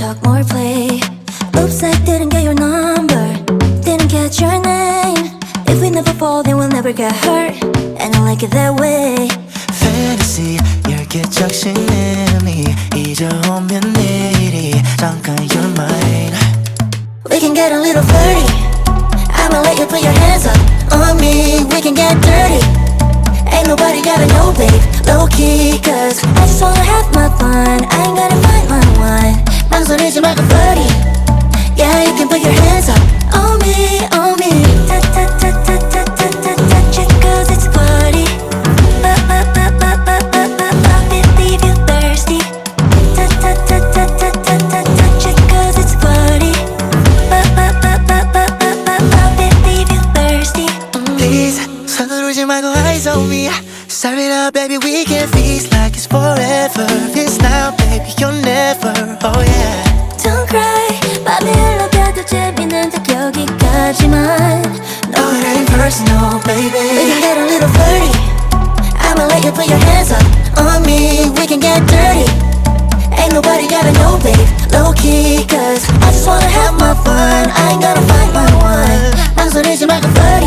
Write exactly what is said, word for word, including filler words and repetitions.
talk, more play. Oops, I didn't get your number, didn't catch your name. If we never fall, then we'll never get hurt, and I like it that way. Fantasy, 열개적신님이 이제 오면 내일이 잠깐 you're mine. We can get a little flirty, I'ma let you put your hands up on me. We can get dirty, ain't nobody gotta know, babe. Low-key, cause I just wanna have my fun. I ain't gotta find my one. 망설이지 말고 flirty, yeah, you can put your hands up on me, on me. Ta-ta-ta-ta-ta-ta-ta-ta, touch it cause it's flirty. Ba-ba-ba-ba-ba-ba-ba, leave you thirsty. Ta-ta-ta-ta-ta-ta-ta, touch it cause it's flirty. Ba-ba-ba-ba-ba-ba-ba, leave you thirsty. Please, 서두르지 말고 eyes on me. Start it up, baby, we can feast like it's forever. It's now, baby, you're never, oh yeah. Don't cry, 밤에 흘러가도 재밌는 듯 여기까지만. No, it ain't personal, baby. We can get a little flirty, I'ma let you put your hands up on me. We can get dirty, ain't nobody gotta know, babe. Low-key, cause I just wanna have my fun. I ain't gonna find my one. 망설이지 말고 flirty,